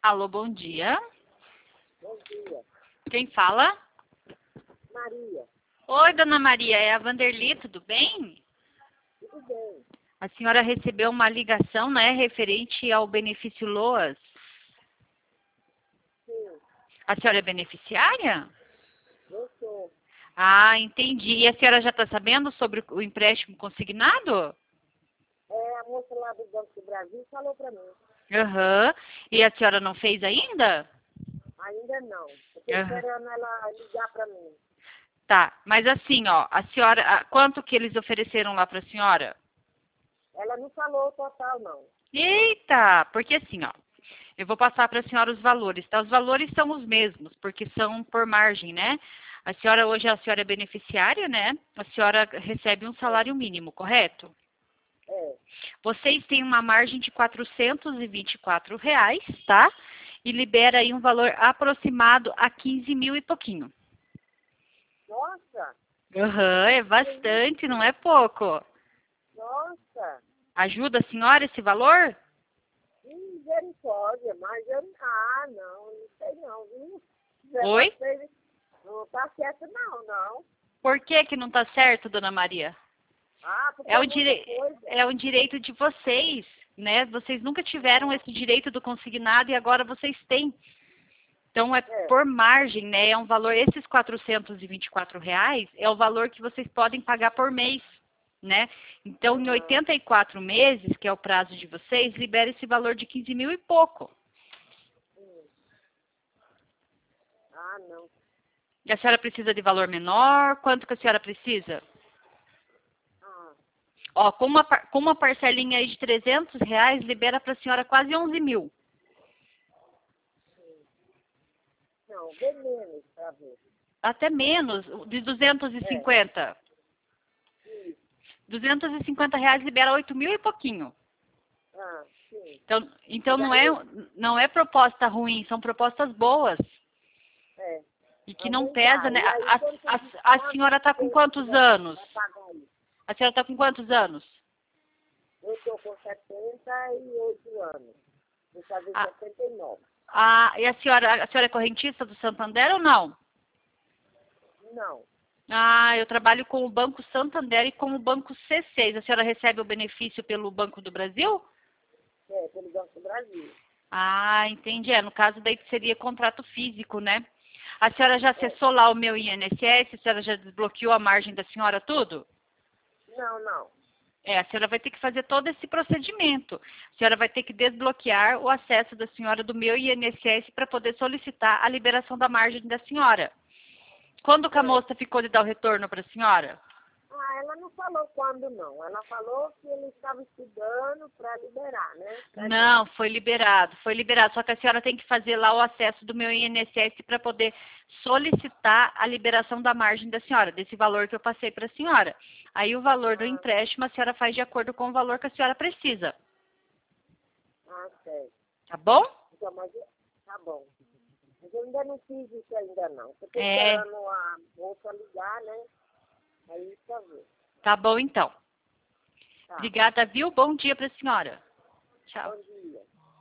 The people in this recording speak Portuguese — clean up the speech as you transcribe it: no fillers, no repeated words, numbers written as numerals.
Alô, bom dia. Bom dia. Quem fala? Maria, Oi, dona Maria, é a Vanderly, tudo bem? tudo bem? A senhora recebeu uma ligação, né, referente ao benefício LOAS. Sim, A senhora é beneficiária? eu sou. Ah, entendi. E a senhora já está sabendo sobre o empréstimo consignado? A moça lá do Banco do Brasil falou para mim. Aham. E a senhora não fez ainda? Ainda não. Estou Aham. esperando ela ligar para mim. Tá, mas assim, ó, a senhora, quanto que eles ofereceram lá para a senhora? Ela não falou o total, não. Eita, porque assim, ó, eu vou passar para a senhora os valores, tá? Os valores são os mesmos, porque são por margem, né? Hoje a senhora é beneficiária, né? A senhora recebe um salário mínimo, correto? É. Vocês têm uma margem de R$ 424, tá? E libera aí um valor aproximado a 15 mil e pouquinho. Nossa, Aham, é bastante, não é pouco. nossa. Ajuda a senhora esse valor? Misericórdia, mas eu... Ah, não sei não, viu? Esse Oi? negócio aí não tá certo não. Por que que não tá certo, dona Maria? Ah, porque É é o, muita dire... coisa. é um direito de vocês, né? Vocês nunca tiveram esse direito do consignado e agora vocês têm. Então, é É. por margem, né? É um valor, esses R$ 424 é o valor que vocês podem pagar por mês, né? Então, em Ah, 84 meses, que é o prazo de vocês, libera esse valor de 15 mil e pouco. hum. Ah, não. E a senhora precisa de valor menor? Quanto que a senhora precisa? Ah, Ó, com uma parcelinha aí de R$ 300, libera para a senhora quase 11 mil. não, bem menos para ver. Até menos, de 250. Isso. R$ 250 libera 8 mil e pouquinho. Ah, sim. Então Daí, não é proposta ruim, são propostas boas. é, E que não então pesa, tá. né? E aí, quanto A senhora está com quantos anos? vai pagar isso? A senhora está com quantos anos? Eu estou com 78 anos. Vou fazer Ah, 79. e a senhora é correntista do Santander ou não? Não, Ah, eu trabalho com o Banco Santander e com o Banco C6. A senhora recebe o benefício pelo Banco do Brasil? pelo Banco do Brasil. Ah, entendi. No caso daí seria contrato físico, né? A senhora já É. acessou lá o meu INSS? A senhora já desbloqueou a margem da senhora tudo? Não. A senhora vai ter que fazer todo esse procedimento. A senhora vai ter que desbloquear o acesso da senhora do meu INSS para poder solicitar a liberação da margem da senhora. Quando que a É. moça ficou de dar o retorno para a senhora? Ah, ela não falou quando não. Ela falou que ele estava estudando para liberar, né? Não, foi liberado, foi liberado. Só que a senhora tem que fazer lá o acesso do meu INSS para poder solicitar a liberação da margem da senhora, desse valor que eu passei para a senhora. Aí o valor do Ah, empréstimo a senhora faz de acordo com o valor que a senhora precisa. sei. Tá bom? Então, mas tá bom. Mas eu ainda não fiz isso ainda não. Eu estou É, esperando a moça ligar, né? Aí pra ver. tá bom então. Tá. Obrigada, viu? Bom dia para a senhora. Tchau. Bom dia.